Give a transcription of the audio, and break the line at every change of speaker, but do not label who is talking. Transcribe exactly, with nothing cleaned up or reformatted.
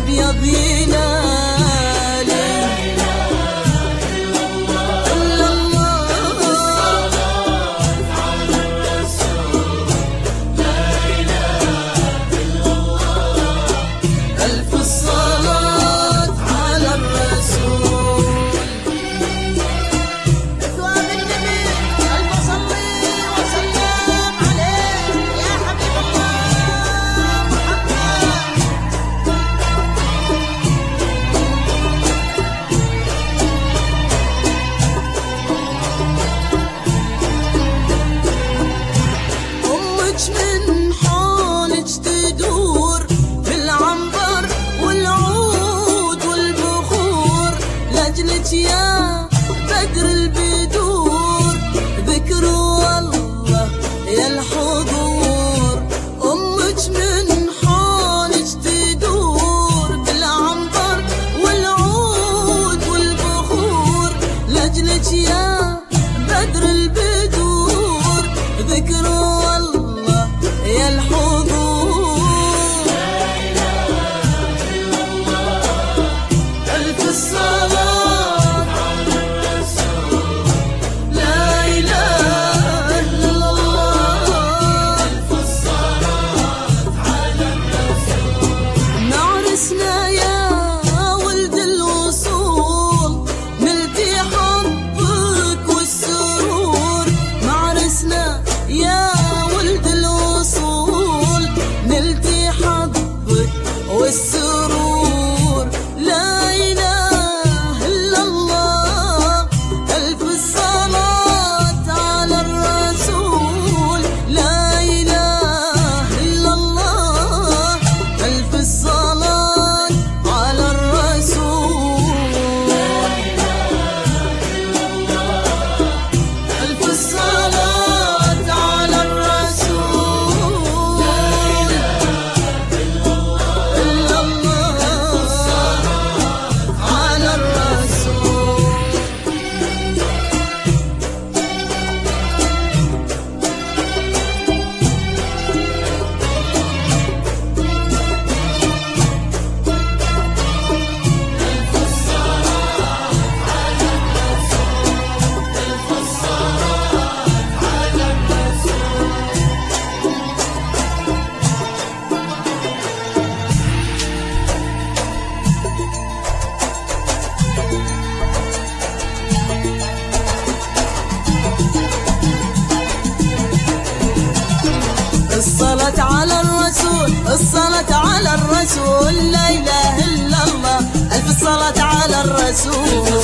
أبيض ينالي. إلا الله
الصلاة على الرسول، لا إله إلا الله.
ألف الصلاة على الرسول.
أثواب النبي ألف صلي وسلم عليه يا حبيب الله محمد.
أمك من حولك تدور بالعنبر والعود والبخور، لأجلك يا بدر البدور ذكر والله يا الحضور. أمك من حولك تدور بالعنبر والعود والبخور، لأجلك يا بدر البدور ذكر والله يا الحضور. ألف الصلاة
على الرسول،
لا إله إلا الله.
ألف الصلاة على الرسول.
معرسنا يا ولد الوصول، نلتي حبك والسرور. معرسنا يا ولد الوصول، نلتي حبك والسرور. لا إله إلا الله. ألف الصلاة على الرسول، لا إله إلا الله. ألف الصلاة على الرسول. ألف الصلاة على الرسول، إلا الله على الرسول. الصلاة على الرسول، الصلاة على الرسول، لا إله إلا الله. ألف الصلاة على الرسول.